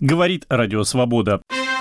Говорит Радио Свобода.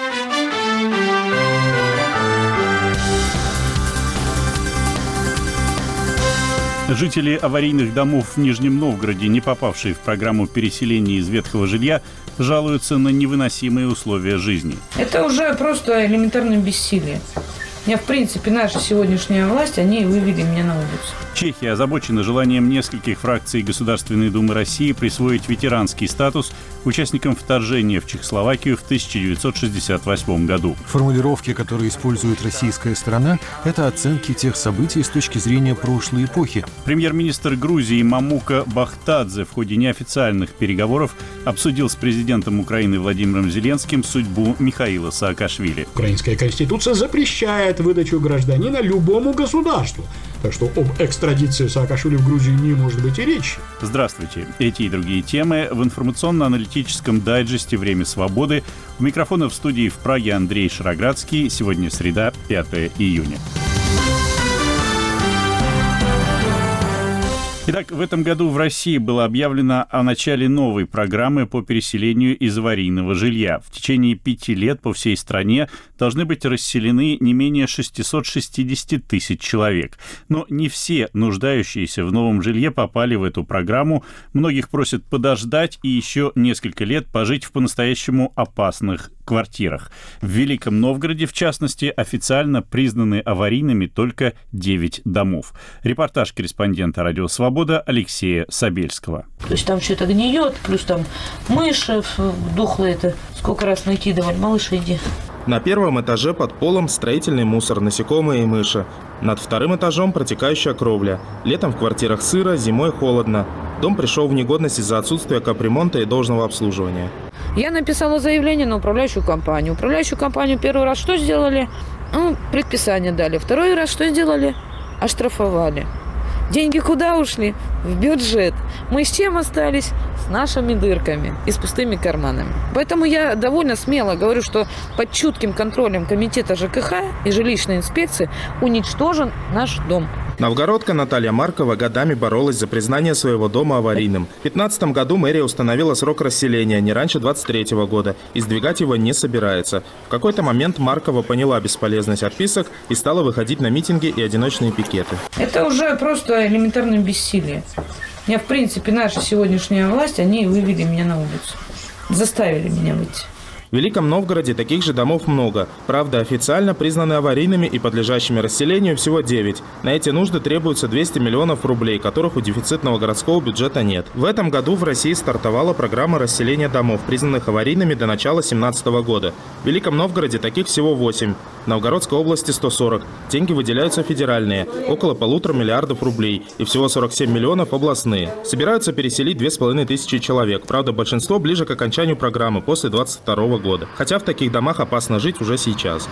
Жители аварийных домов в Нижнем Новгороде, не попавшие в программу переселения из ветхого жилья, жалуются на невыносимые условия жизни. Это уже просто элементарное бессилие. В принципе, наша сегодняшняя власть, они вывели меня на улицу. Чехия озабочена желанием нескольких фракций Государственной Думы России присвоить ветеранский статус участникам вторжения в Чехословакию в 1968 году. Формулировки, которые использует российская сторона, это оценки тех событий с точки зрения прошлой эпохи. Премьер-министр Грузии Мамука Бахтадзе в ходе неофициальных переговоров обсудил с президентом Украины Владимиром Зеленским судьбу Михаила Саакашвили. Украинская конституция запрещает выдачу гражданина любому государству. Так что об экстрадиции Саакашвили в Грузию не может быть и речи. Здравствуйте. Эти и другие темы в информационно-аналитическом дайджесте «Время свободы». У микрофона в студии в Праге Андрей Шароградский. Сегодня среда, 5 июня. Итак, в этом году в России было объявлено о начале новой программы по переселению из аварийного жилья. В течение 5 лет по всей стране должны быть расселены не менее 660 тысяч человек. Но не все нуждающиеся в новом жилье попали в эту программу. Многих просят подождать и еще несколько лет пожить в по-настоящему опасных квартирах. В Великом Новгороде, в частности, официально признаны аварийными только 9 домов. Репортаж корреспондента «Радио Свобода» Алексея Сабельского. То есть там что-то гниет, плюс там мыши дохлые, это сколько раз накидывали, малыш, иди. На первом этаже под полом строительный мусор, насекомые и мыши. Над вторым этажом протекающая кровля. Летом в квартирах сыро, зимой холодно. Дом пришел в негодность из-за отсутствия капремонта и должного обслуживания. Я написала заявление на управляющую компанию. Управляющую компанию первый раз что сделали? Предписание дали. Второй раз что сделали? Оштрафовали. Деньги куда ушли? В бюджет. Мы с чем остались? С нашими дырками и с пустыми карманами. Поэтому я довольно смело говорю, что под чутким контролем комитета ЖКХ и жилищной инспекции уничтожен наш дом. Новгородка Наталья Маркова годами боролась за признание своего дома аварийным. В 2015 году мэрия установила срок расселения не раньше 2023 года и сдвигать его не собирается. В какой-то момент Маркова поняла бесполезность отписок и стала выходить на митинги и одиночные пикеты. Это уже просто элементарное бессилие. В принципе, наша сегодняшняя власть, они вывели меня на улицу. Заставили меня выйти. В Великом Новгороде таких же домов много. Правда, официально признаны аварийными и подлежащими расселению всего 9. На эти нужды требуется 200 миллионов рублей, которых у дефицитного городского бюджета нет. В этом году в России стартовала программа расселения домов, признанных аварийными до начала 2017 года. В Великом Новгороде таких всего 8. В Новгородской области 140. Деньги выделяются федеральные, около 1,5 миллиарда рублей, и всего 47 миллионов областные. Собираются переселить 2500 человек. Правда, большинство ближе к окончанию программы после 2022 года. Хотя в таких домах опасно жить уже сейчас.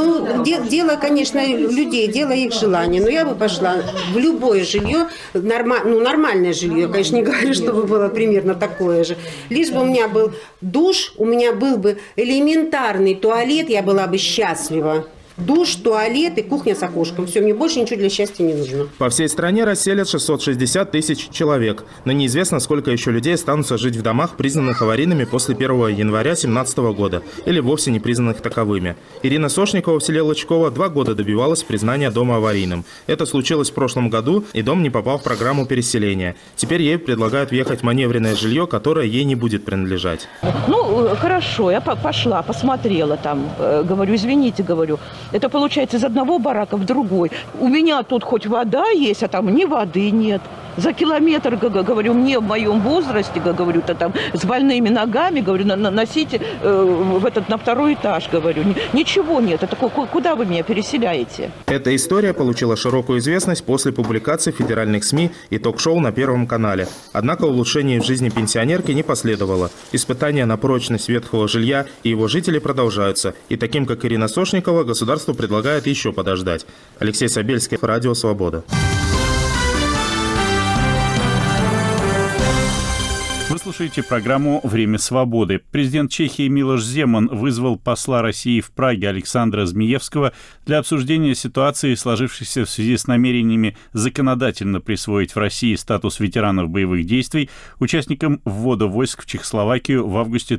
Дело, конечно, людей, дело их желания. Но я бы пошла в любое жилье, нормальное жилье. Я, конечно, не говорю, чтобы было примерно такое же. Лишь бы у меня был душ, у меня был бы элементарный туалет, я была бы счастлива. Душ, туалет и кухня с окошком. Все, мне больше ничего для счастья не нужно. По всей стране расселят 660 тысяч человек. Но неизвестно, сколько еще людей останутся жить в домах, признанных аварийными после 1 января 2017 года, или вовсе не признанных таковыми. Ирина Сошникова в селе Лычково 2 года добивалась признания дома аварийным. Это случилось в прошлом году, и дом не попал в программу переселения. Теперь ей предлагают въехать в маневренное жилье, которое ей не будет принадлежать. Хорошо, я пошла, посмотрела там, говорю, извините, говорю. Это получается из одного барака в другой. У меня тут хоть вода есть, а там ни воды нет. За километр, говорю, мне в моем возрасте, говорю, там с больными ногами, говорю, носите на второй этаж, говорю. Ничего нет. Это куда вы меня переселяете? Эта история получила широкую известность после публикации федеральных СМИ и ток-шоу на Первом канале. Однако улучшений в жизни пенсионерки не последовало. Испытания на прочность ветхого жилья и его жителей продолжаются. И таким, как Ирина Сошникова, государство предлагает еще подождать. Алексей Сабельский, Радио Свобода. слушаете программу «Время свободы». Президент Чехии Милош Земан вызвал посла России в Праге Александра Змеевского для обсуждения ситуации, сложившейся в связи с намерениями законодательно присвоить в России статус ветеранов боевых действий участникам ввода войск в Чехословакию в августе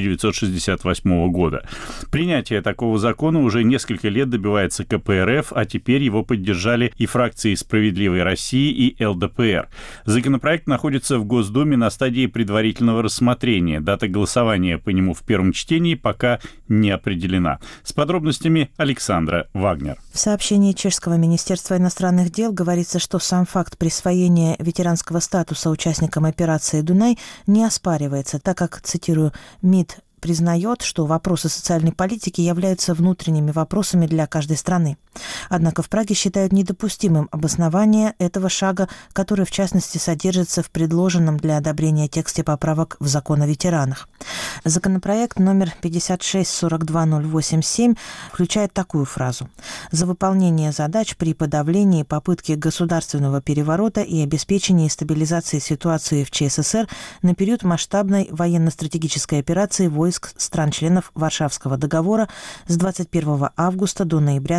1968 года. Принятие такого закона уже несколько лет добивается КПРФ, а теперь его поддержали и фракции «Справедливой России» и ЛДПР. Законопроект находится в Госдуме на стадии предварительного рассмотрения. Дата голосования по нему в первом чтении пока не определена. С подробностями Александра Вагнер. В сообщении Чешского министерства иностранных дел говорится, что сам факт присвоения ветеранского статуса участникам операции «Дунай» не оспаривается, так как, цитирую, МИД признает, что вопросы социальной политики являются внутренними вопросами для каждой страны. Однако в Праге считают недопустимым обоснование этого шага, который, в частности, содержится в предложенном для одобрения тексте поправок в закон о ветеранах. Законопроект номер 5642087 включает такую фразу: «За выполнение задач при подавлении попытки государственного переворота и обеспечении стабилизации ситуации в ЧССР на период масштабной военно-стратегической операции войск стран-членов Варшавского договора с 21 августа до ноября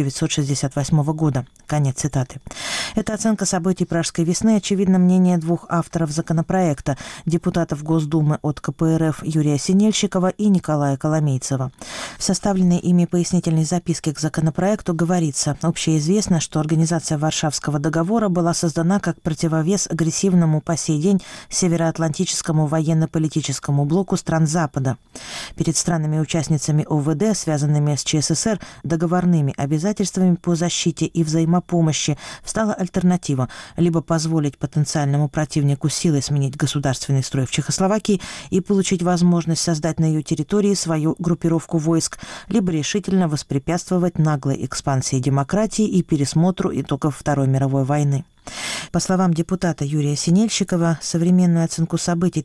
1968 года». Конец цитаты. Это оценка событий Пражской весны, очевидно, мнение двух авторов законопроекта, депутатов Госдумы от КПРФ Юрия Синельщикова и Николая Коломейцева. В составленной ими пояснительной записке к законопроекту говорится: общеизвестно, что Организация Варшавского договора была создана как противовес агрессивному по сей день североатлантическому военно-политическому блоку стран Запада. Перед странами-участницами ОВД, связанными с ЧССР договорными обязательствами по защите и взаимопомощи, встала альтернатива: либо позволить потенциальному противнику силой сменить государственный строй в Чехословакии и получить возможность создать на ее территории свою группировку войск, либо решительно воспрепятствовать наглой экспансии демократии и пересмотру итогов Второй мировой войны. По словам депутата Юрия Синельщикова, современную оценку событий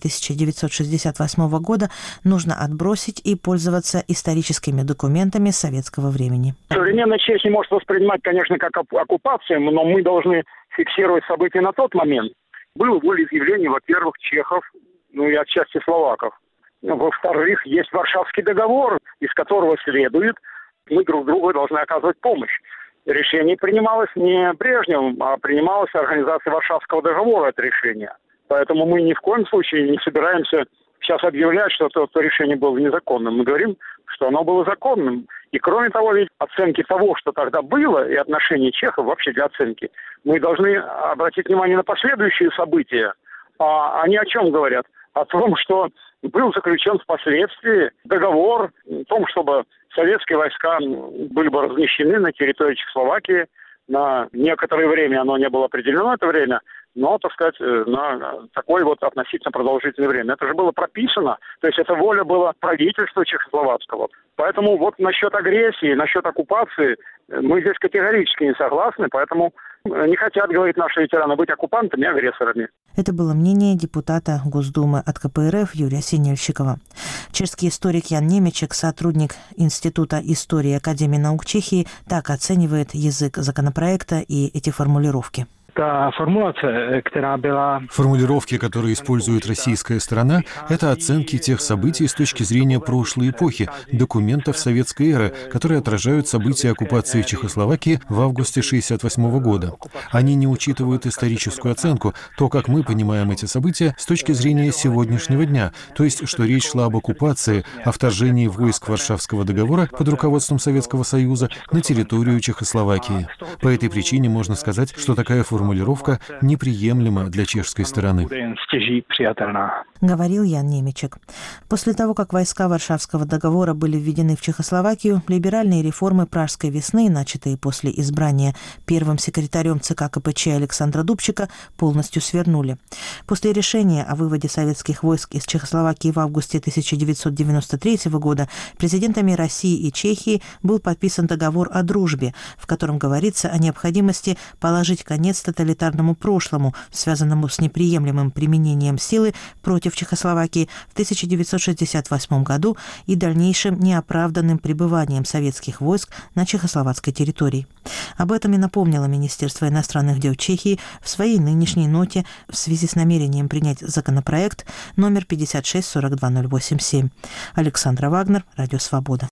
1968 года нужно отбросить и пользоваться историческими документами советского времени. Современная Чехия может воспринимать, конечно, как оккупацию, но мы должны фиксировать события на тот момент. Было волеизъявление, во-первых, чехов, и отчасти словаков. Во-вторых, есть Варшавский договор, из которого следует, мы друг другу должны оказывать помощь. Решение принималось не Брежневым, а принималось Организацией Варшавского договора, это решение. Поэтому мы ни в коем случае не собираемся сейчас объявлять, что то решение было незаконным. Мы говорим, что оно было законным. И кроме того, ведь оценки того, что тогда было, и отношения чехов вообще для оценки, мы должны обратить внимание на последующие события. А они о чем говорят? О том, что был заключен впоследствии договор о том, чтобы советские войска были бы размещены на территории Чехословакии. На некоторое время, оно не было определено, это время, но, так сказать, на такое вот относительно продолжительное время. Это же было прописано, то есть это воля была правительства чехословацкого. Поэтому вот насчет агрессии, насчет оккупации мы здесь категорически не согласны, поэтому не хотят, говорит, наши ветераны, быть оккупантами и агрессорами. Это было мнение депутата Госдумы от КПРФ Юрия Синельщикова. Чешский историк Ян Немечек, сотрудник Института истории Академии наук Чехии, так оценивает язык законопроекта и эти формулировки. Формулировки, которые использует российская сторона, это оценки тех событий с точки зрения прошлой эпохи, документов советской эры, которые отражают события оккупации Чехословакии в августе 1968 года. Они не учитывают историческую оценку, то, как мы понимаем эти события с точки зрения сегодняшнего дня, то есть, что речь шла об оккупации, о вторжении войск Варшавского договора под руководством Советского Союза на территорию Чехословакии. По этой причине можно сказать, что такая формулировка неприемлема для чешской стороны. Говорил Ян Немечек. После того, как войска Варшавского договора были введены в Чехословакию, либеральные реформы Пражской весны, начатые после избрания первым секретарем ЦК КПЧ Александра Дубчика, полностью свернули. После решения о выводе советских войск из Чехословакии в августе 1993 года президентами России и Чехии был подписан договор о дружбе, в котором говорится о необходимости положить конец тоталитарному прошлому, связанному с неприемлемым применением силы против Чехословакии в 1968 году и дальнейшим неоправданным пребыванием советских войск на чехословацкой территории. Об этом и напомнило Министерство иностранных дел Чехии в своей нынешней ноте в связи с намерением принять законопроект номер 56-42087. Александра Вагнер, Радио Свобода.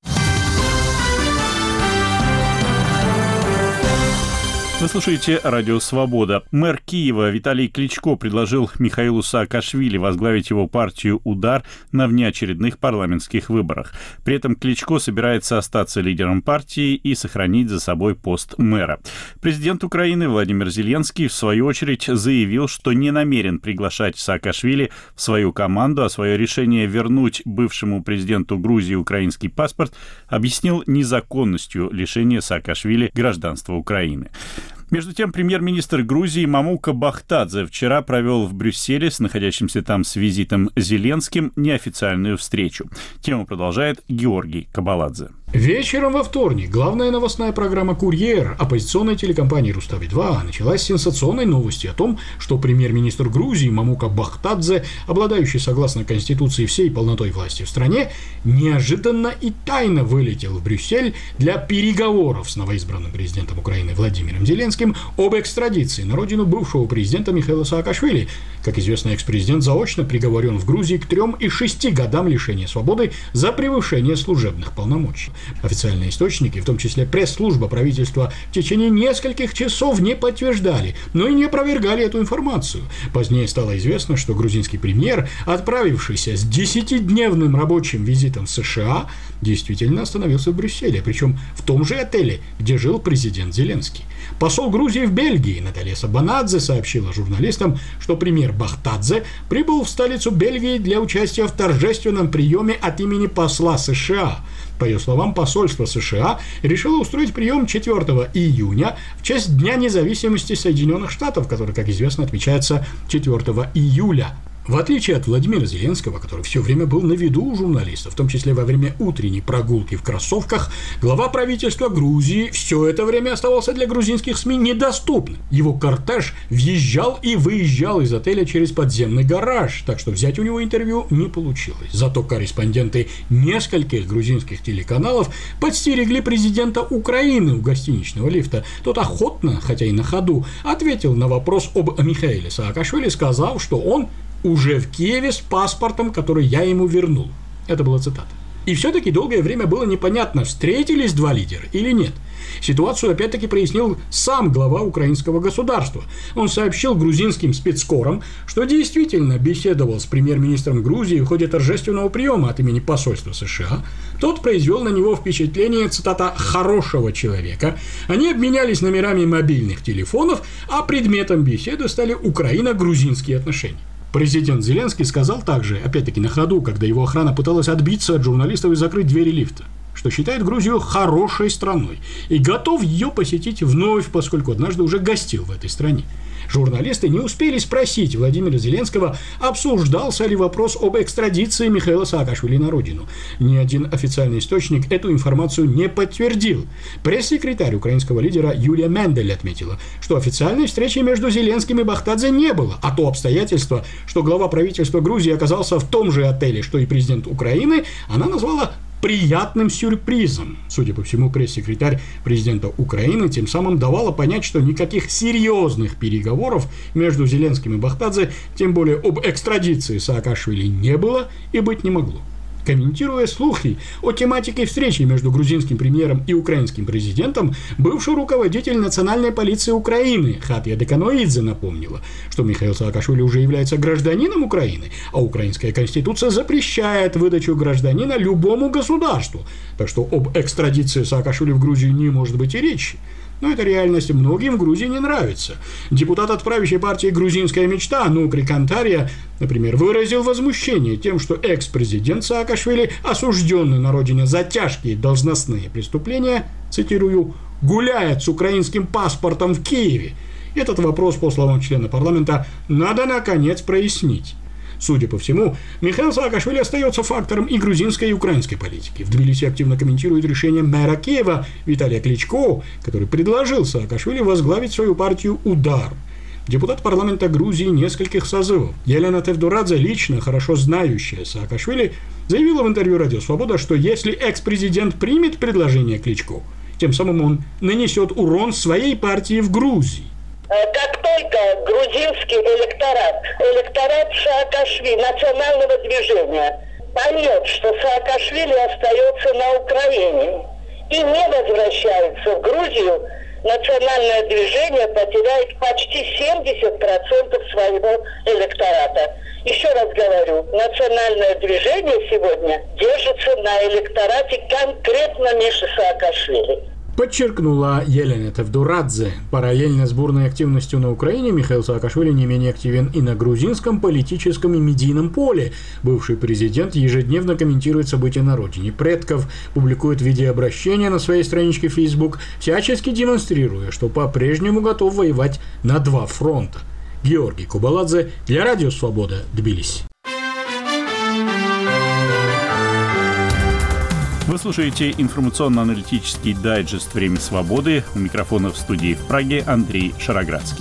Вы слушаете «Радио Свобода». Мэр Киева Виталий Кличко предложил Михаилу Саакашвили возглавить его партию «Удар» на внеочередных парламентских выборах. При этом Кличко собирается остаться лидером партии и сохранить за собой пост мэра. Президент Украины Владимир Зеленский, в свою очередь, заявил, что не намерен приглашать Саакашвили в свою команду, а свое решение вернуть бывшему президенту Грузии украинский паспорт объяснил незаконностью лишения Саакашвили гражданства Украины. Между тем, премьер-министр Грузии Мамука Бахтадзе вчера провел в Брюсселе с находящимся там с визитом Зеленским неофициальную встречу. Тему продолжает Георгий Кабаладзе. Вечером во вторник главная новостная программа «Курьер» оппозиционной телекомпании «Рустави-2» началась с сенсационной новости о том, что премьер-министр Грузии Мамука Бахтадзе, обладающий согласно Конституции всей полнотой власти в стране, неожиданно и тайно вылетел в Брюссель для переговоров с новоизбранным президентом Украины Владимиром Зеленским об экстрадиции на родину бывшего президента Михаила Саакашвили. Как известно, экс-президент заочно приговорен в Грузии к 3 и 6 годам лишения свободы за превышение служебных полномочий. Официальные источники, в том числе пресс-служба правительства, в течение нескольких часов не подтверждали, но и не опровергали эту информацию. Позднее стало известно, что грузинский премьер, отправившийся с 10-дневным рабочим визитом в США, действительно остановился в Брюсселе, причем в том же отеле, где жил президент Зеленский. Посол Грузии в Бельгии Наталья Сабанадзе сообщила журналистам, что премьер Бахтадзе прибыл в столицу Бельгии для участия в торжественном приеме от имени посла США. По ее словам, посольство США решило устроить прием 4 июня в честь Дня независимости Соединенных Штатов, который, как известно, отмечается 4 июля. В отличие от Владимира Зеленского, который все время был на виду у журналистов, в том числе во время утренней прогулки в кроссовках, глава правительства Грузии все это время оставался для грузинских СМИ недоступным. Его кортеж въезжал и выезжал из отеля через подземный гараж, так что взять у него интервью не получилось. Зато корреспонденты нескольких грузинских телеканалов подстерегли президента Украины у гостиничного лифта. Тот охотно, хотя и на ходу, ответил на вопрос об Михаиле Саакашвили, сказав, что он уже в Киеве с паспортом, который я ему вернул. Это была цитата. И все-таки долгое время было непонятно, встретились два лидера или нет. Ситуацию опять-таки прояснил сам глава украинского государства. Он сообщил грузинским спецкорам, что действительно беседовал с премьер-министром Грузии в ходе торжественного приема от имени посольства США. Тот произвел на него впечатление, цитата, «хорошего человека». Они обменялись номерами мобильных телефонов, а предметом беседы стали украино-грузинские отношения. Президент Зеленский сказал также, опять-таки на ходу, когда его охрана пыталась отбиться от журналистов и закрыть двери лифта, что считает Грузию хорошей страной и готов ее посетить вновь, поскольку однажды уже гостил в этой стране. Журналисты не успели спросить Владимира Зеленского, обсуждался ли вопрос об экстрадиции Михаила Саакашвили на родину. Ни один официальный источник эту информацию не подтвердил. Пресс-секретарь украинского лидера Юлия Мендель отметила, что официальной встречи между Зеленским и Бахтадзе не было, а то обстоятельство, что глава правительства Грузии оказался в том же отеле, что и президент Украины, она назвала приятным сюрпризом. Судя по всему, пресс-секретарь президента Украины тем самым давала понять, что никаких серьезных переговоров между Зеленским и Бахтадзе, тем более об экстрадиции Саакашвили, не было и быть не могло. Комментируя слухи о тематике встречи между грузинским премьером и украинским президентом, бывший руководитель национальной полиции Украины Хатья Деканоидзе напомнила, что Михаил Саакашвили уже является гражданином Украины, а украинская конституция запрещает выдачу гражданина любому государству, так что об экстрадиции Саакашвили в Грузию не может быть и речи. Но эта реальность многим в Грузии не нравится. Депутат от правящей партии «Грузинская мечта» Нукри Кантария, например, выразил возмущение тем, что экс-президент Саакашвили, осужденный на родине за тяжкие должностные преступления, цитирую, «гуляет с украинским паспортом в Киеве». Этот вопрос, по словам члена парламента, надо наконец прояснить. Судя по всему, Михаил Саакашвили остается фактором и грузинской, и украинской политики. В Тбилиси активно комментирует решение мэра Киева Виталия Кличко, который предложил Саакашвили возглавить свою партию «Удар». Депутат парламента Грузии нескольких созывов Елена Тевдорадзе, лично хорошо знающая Саакашвили, заявила в интервью «Радио Свобода», что если экс-президент примет предложение Кличко, тем самым он нанесет урон своей партии в Грузии. Как только грузинский электорат Саакашвили, национального движения, поймет, что Саакашвили остается на Украине и не возвращается в Грузию, национальное движение потеряет почти 70% своего электората. Еще раз говорю, национальное движение сегодня держится на электорате конкретно Миши Саакашвили. Подчеркнула Елена Тевдорадзе. Параллельно сборной активностью на Украине Михаил Саакашвили не менее активен и на грузинском политическом и медийном поле. Бывший президент ежедневно комментирует события на родине предков, публикует видеообращения на своей страничке Facebook, всячески демонстрируя, что по-прежнему готов воевать на два фронта. Георгий Кубаладзе для Радио Свобода, Тбилиси. Вы слушаете информационно-аналитический дайджест «Время свободы». У микрофона в студии в Праге Андрей Шароградский.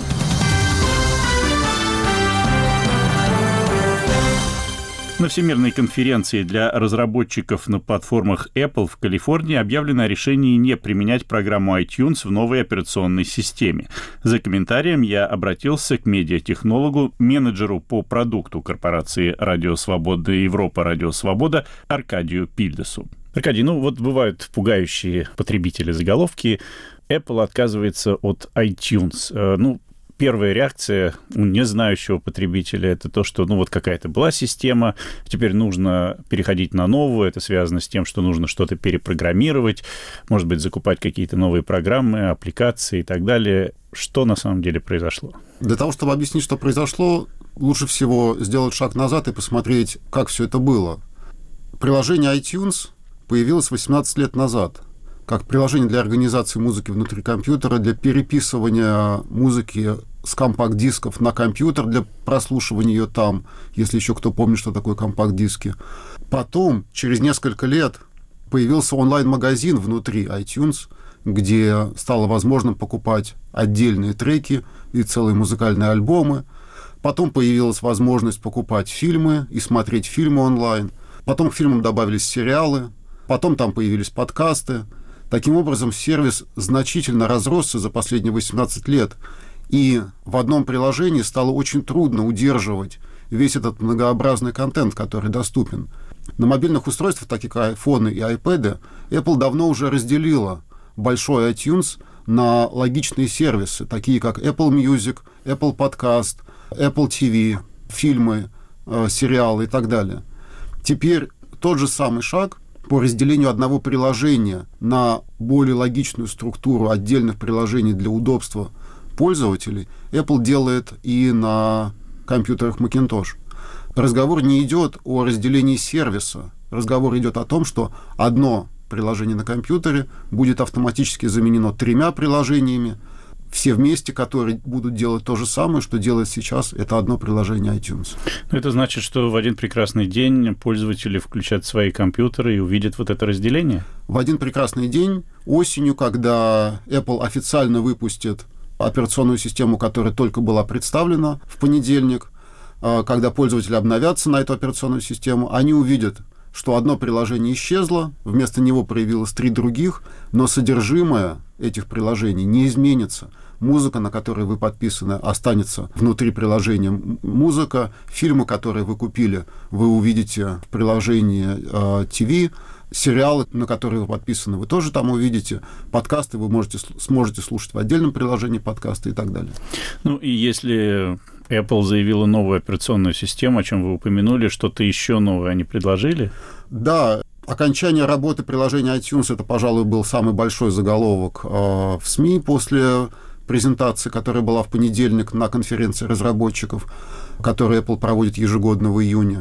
На Всемирной конференции для разработчиков на платформах Apple в Калифорнии объявлено о решении не применять программу iTunes в новой операционной системе. За комментарием я обратился к медиатехнологу, менеджеру по продукту корпорации «Радио Свобода» и Европа «Радио Свобода» Аркадию Пильдесу. Аркадий, вот бывают пугающие потребители заголовки. Apple отказывается от iTunes. Первая реакция у незнающего потребителя — это то, что какая-то была система, теперь нужно переходить на новую. Это связано с тем, что нужно что-то перепрограммировать, может быть, закупать какие-то новые программы, аппликации и так далее. Что на самом деле произошло? Для того, чтобы объяснить, что произошло, лучше всего сделать шаг назад и посмотреть, как все это было. Приложение iTunes появилось 18 лет назад, как приложение для организации музыки внутри компьютера, для переписывания музыки с компакт-дисков на компьютер, для прослушивания ее там, если еще кто помнит, что такое компакт-диски. Потом, через несколько лет, появился онлайн-магазин внутри iTunes, где стало возможным покупать отдельные треки и целые музыкальные альбомы. Потом появилась возможность покупать фильмы и смотреть фильмы онлайн. Потом к фильмам добавились сериалы. Потом там появились подкасты. Таким образом, сервис значительно разросся за последние 18 лет, и в одном приложении стало очень трудно удерживать весь этот многообразный контент, который доступен. На мобильных устройствах, таких как iPhone и iPad, Apple давно уже разделила большой iTunes на логичные сервисы, такие как Apple Music, Apple Podcast, Apple TV, фильмы, сериалы и так далее. Теперь тот же самый шаг по разделению одного приложения на более логичную структуру отдельных приложений для удобства пользователей Apple делает и на компьютерах Macintosh. Разговор не идет о разделении сервиса. Разговор идет о том, что одно приложение на компьютере будет автоматически заменено 3 приложениями, все вместе, которые будут делать то же самое, что делает сейчас это одно приложение iTunes. Это значит, что в один прекрасный день пользователи включат свои компьютеры и увидят это разделение? В один прекрасный день, осенью, когда Apple официально выпустит операционную систему, которая только была представлена в понедельник, когда пользователи обновятся на эту операционную систему, они увидят, что одно приложение исчезло, вместо него появилось 3 других, но содержимое этих приложений не изменится. Музыка, на которую вы подписаны, останется внутри приложения музыка. Фильмы, которые вы купили, вы увидите в приложении TV. Сериалы, на которые вы подписаны, вы тоже там увидите. Подкасты вы сможете слушать в отдельном приложении подкасты и так далее. И если Apple заявила новую операционную систему, о чем вы упомянули, что-то еще новое они предложили? Да, окончание работы приложения iTunes — это, пожалуй, был самый большой заголовок в СМИ после презентации, которая была в понедельник на конференции разработчиков, которую Apple проводит ежегодно в июне.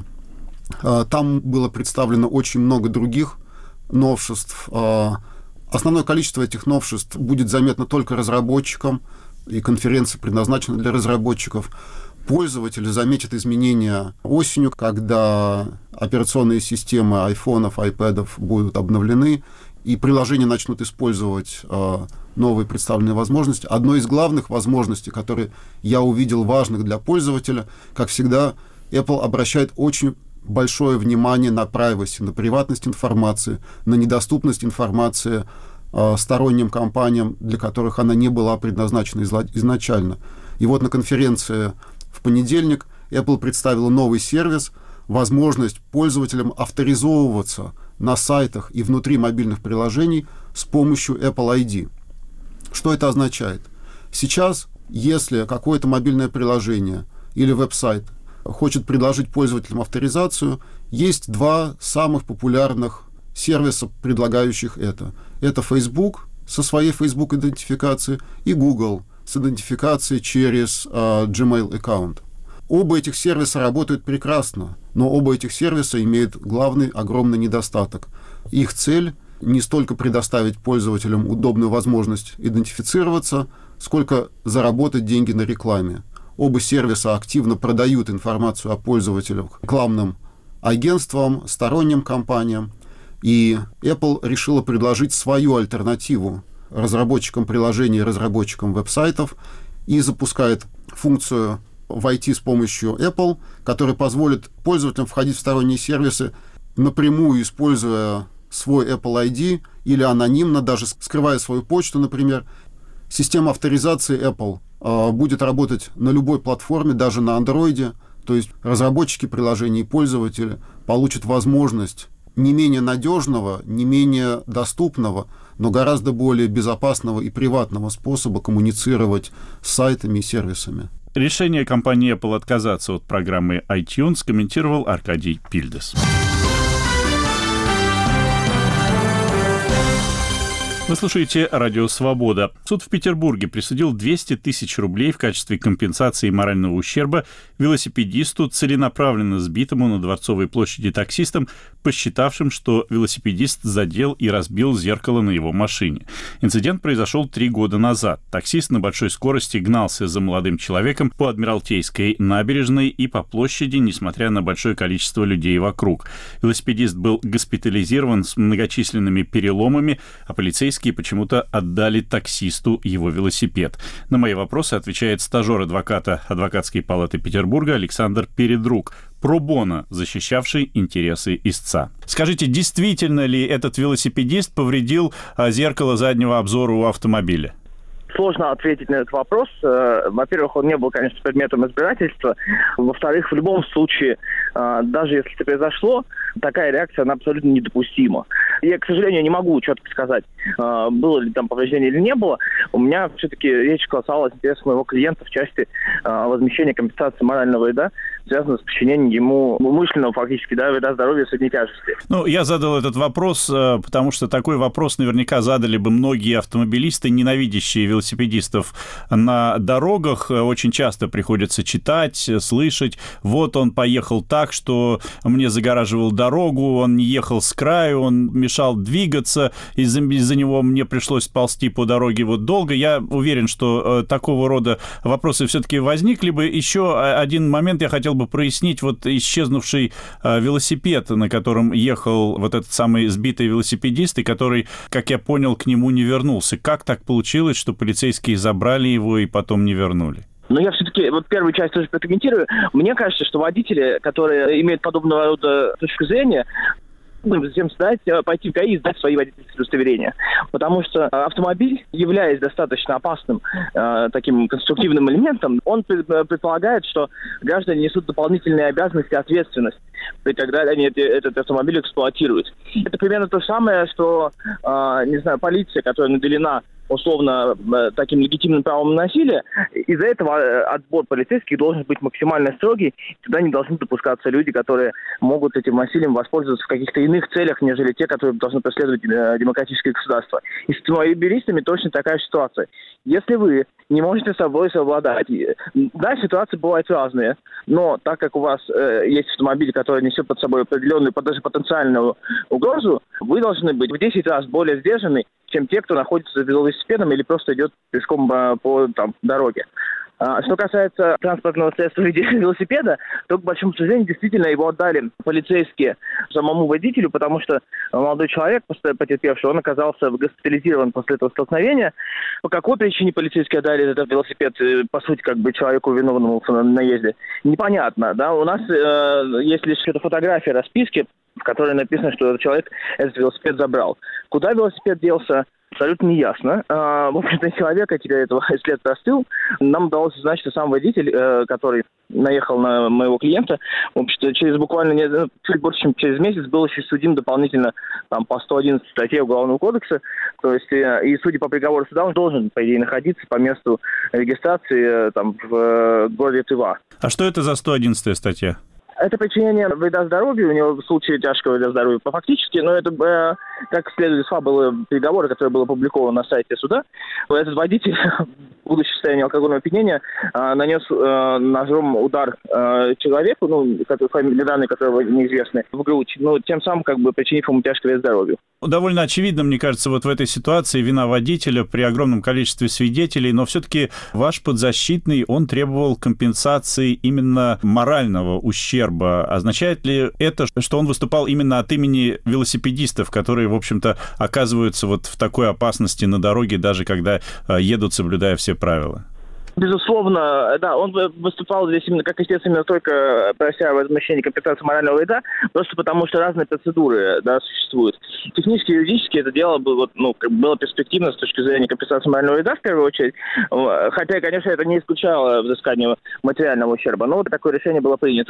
Там было представлено очень много других новшеств. Основное количество этих новшеств будет заметно только разработчикам, и конференция предназначена для разработчиков. пользователи заметят изменения осенью, когда операционные системы айфонов, айпэдов будут обновлены, и приложения начнут использовать новые представленные возможности. Одной из главных возможностей, которые я увидел важных для пользователя, как всегда, Apple обращает очень большое внимание на privacy, на приватность информации, на недоступность информации сторонним компаниям, для которых она не была предназначена изначально. И вот на конференции в понедельник Apple представила новый сервис, возможность пользователям авторизовываться на сайтах и внутри мобильных приложений с помощью Apple ID. Что это означает? Сейчас, если какое-то мобильное приложение или веб-сайт хочет предложить пользователям авторизацию, есть два самых популярных сервиса, предлагающих это. Это Facebook со своей Facebook-идентификацией и Google с идентификацией через Gmail аккаунт. Оба этих сервиса работают прекрасно, но оба этих сервиса имеют главный огромный недостаток. Их цель не столько предоставить пользователям удобную возможность идентифицироваться, сколько заработать деньги на рекламе. Оба сервиса активно продают информацию о пользователях рекламным агентствам, сторонним компаниям, и Apple решила предложить свою альтернативу разработчикам приложений и разработчикам веб-сайтов и запускает функцию войти с помощью Apple, которая позволит пользователям входить в сторонние сервисы, напрямую используя свой Apple ID или анонимно, даже скрывая свою почту, например. Система авторизации Apple будет работать на любой платформе, даже на Android, то есть разработчики приложений и пользователи получат возможность не менее надежного, не менее доступного, но гораздо более безопасного и приватного способа коммуницировать с сайтами и сервисами. Решение компании Apple отказаться от программы iTunes комментировал Аркадий Пильдес. Вы слушаете «Радио Свобода». Суд в Петербурге присудил 200 тысяч рублей в качестве компенсации морального ущерба велосипедисту, целенаправленно сбитому на Дворцовой площади таксистом, посчитавшим, что велосипедист задел и разбил зеркало на его машине. Инцидент произошел 3 года назад. Таксист на большой скорости гнался за молодым человеком по Адмиралтейской набережной и по площади, несмотря на большое количество людей вокруг. Велосипедист был госпитализирован с многочисленными переломами, а полицейские почему-то отдали таксисту его велосипед. На мои вопросы отвечает стажер адвоката Адвокатской палаты Петербурга Александр Передрук, пробоно защищавший интересы истца. Скажите, действительно ли этот велосипедист повредил зеркало заднего обзора у автомобиля? Сложно ответить на этот вопрос. Во-первых, он не был, конечно, предметом избирательства. Во-вторых, в любом случае, даже если это произошло, такая реакция, она абсолютно недопустима. Я, к сожалению, не могу четко сказать, было ли там повреждение или не было. У меня все-таки речь касалась интересов моего клиента в части возмещения компенсации морального вреда, связанного с причинением ему умышленного фактически вреда здоровью средней тяжести. Я задал этот вопрос, потому что такой вопрос наверняка задали бы многие автомобилисты, ненавидящие велосипедистов на дорогах. Очень часто приходится читать, слышать. Вот он поехал так, что мне загораживал дорогу, он не ехал с краю, он мешал двигаться, из-за него мне пришлось ползти по дороге вот долго. Я уверен, что такого рода вопросы все-таки возникли бы. Еще один момент я хотел бы прояснить. Вот исчезнувший велосипед, на котором ехал вот этот самый сбитый велосипедист, и который, как я понял, к нему не вернулся. Как так получилось, что полицейские забрали его и потом не вернули? Но я все-таки первую часть тоже прокомментирую. Мне кажется, что водители, которые имеют подобного рода точку зрения, затем пойти в ГАИ и сдать свои водительские удостоверения. Потому что автомобиль, являясь достаточно опасным таким конструктивным элементом, он предполагает, что граждане несут дополнительные обязанности и ответственность, когда они этот автомобиль эксплуатируют. Это примерно то же самое, что, полиция, которая наделена условно таким легитимным правом на насилие, из-за этого отбор полицейских должен быть максимально строгий, туда не должны допускаться люди, которые могут этим насилием воспользоваться в каких-то иных целях, нежели те, которые должны преследовать демократическое государство. И с автомобилистами точно такая ситуация. Если вы не можете с собой совладать, да, ситуации бывают разные, но так как у вас есть автомобиль, который несет под собой определенную, даже потенциальную угрозу, вы должны быть в 10 раз более сдержанны, чем те, кто находится за велосипедом или просто идет пешком по дороге. Что касается транспортного средства в виде велосипеда, то, к большому сожалению, действительно его отдали полицейские самому водителю, потому что молодой человек, потерпевший, он оказался госпитализирован после этого столкновения. По какой причине полицейские отдали этот велосипед, по сути, как бы человеку виновному в наезде, непонятно. Да? У нас есть лишь фотография расписки, в которой написано, что этот человек этот велосипед забрал. Куда велосипед делся, абсолютно неясно. В общем-то, человека теперь этого след простыл. Нам удалось узнать, что сам водитель, который наехал на моего клиента, в общем-то, через буквально чуть больше, чем через месяц был еще судим дополнительно по 111 статье Уголовного кодекса. То есть, и судя по приговору суда, он должен, по идее, находиться по месту регистрации в городе Тыва. А что это за 111-я статья? Это причинение вреда здоровью, у него в случае тяжкого вреда здоровью фактически, но это, как следует из было переговоры, которые были опубликованы на сайте суда. Этот водитель, будучи в состоянии алкогольного опьянения, нанес ножом удар человеку, фамилия данные которого неизвестны, в грудь, тем самым причинив ему тяжкий вред здоровью. Довольно очевидно, мне кажется, вот в этой ситуации вина водителя при огромном количестве свидетелей, но все-таки ваш подзащитный, он требовал компенсации именно морального ущерба. Означает ли это, что он выступал именно от имени велосипедистов, которые, в общем-то, оказываются вот в такой опасности на дороге, даже когда едут, соблюдая все правила? Безусловно, да, он выступал здесь именно как истец, именно только прося возмещения компенсации морального вреда, просто потому что разные процедуры, да, существуют. Технически и юридически это дело было, было перспективно с точки зрения компенсации морального вреда в первую очередь, хотя, конечно, это не исключало взыскание материального ущерба, но вот такое решение было принято,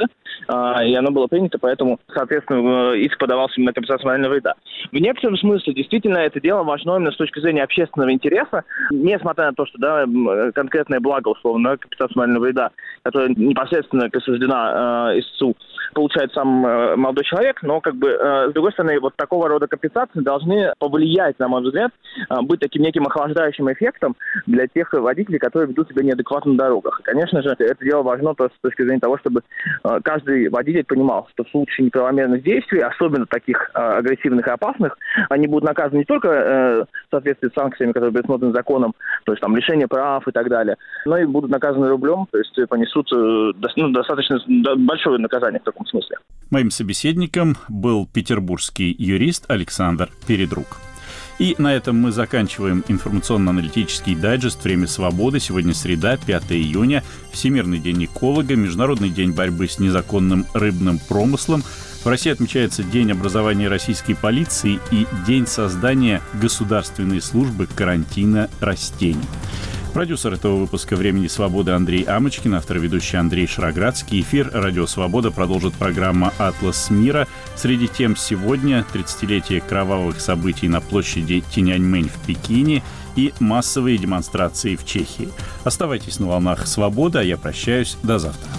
и оно было принято, поэтому, соответственно, иск подавался именно на компенсацию морального вреда. В некотором смысле, действительно, это дело важно именно с точки зрения общественного интереса, несмотря на то, что, да, конкретное благо, условно, компенсация морального вреда, которая непосредственно присуждена истцу, получает сам молодой человек, но, с другой стороны, вот такого рода компенсации должны повлиять, на мой взгляд, быть таким неким охлаждающим эффектом для тех водителей, которые ведут себя неадекватно на дорогах. И, конечно же, это дело важно с точки зрения того, чтобы каждый водитель понимал, что в случае неправомерных действий, особенно таких агрессивных и опасных, они будут наказаны не только в соответствии с санкциями, которые предусмотрены законом, то есть лишение прав и так далее, но и будут наказаны рублем, то есть понесут достаточно большое наказание в таком смысле. Моим собеседником был петербургский юрист Александр Передрук. И на этом мы заканчиваем информационно-аналитический дайджест «Время свободы». Сегодня среда, 5 июня, Всемирный день эколога, Международный день борьбы с незаконным рыбным промыслом. В России отмечается День образования российской полиции и День создания государственной службы карантина растений. Продюсер этого выпуска «Времени свободы» Андрей Амочкин, автор и ведущий Андрей Шароградский. Эфир «Радио Свобода» продолжит программа «Атлас мира». Среди тем сегодня 30-летие кровавых событий на площади Тяньаньмэнь в Пекине и массовые демонстрации в Чехии. Оставайтесь на волнах «Свободы», а я прощаюсь. До завтра.